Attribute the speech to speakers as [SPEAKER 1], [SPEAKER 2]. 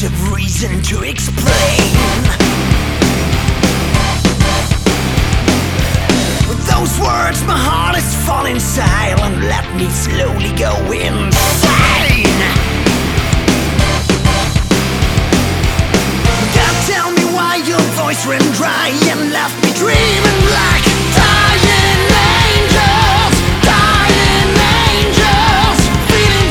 [SPEAKER 1] much of reason to explain. With those words my heart is falling silent. Let me slowly go insane. God, tell me why your voice ran dry and left me dreaming blind.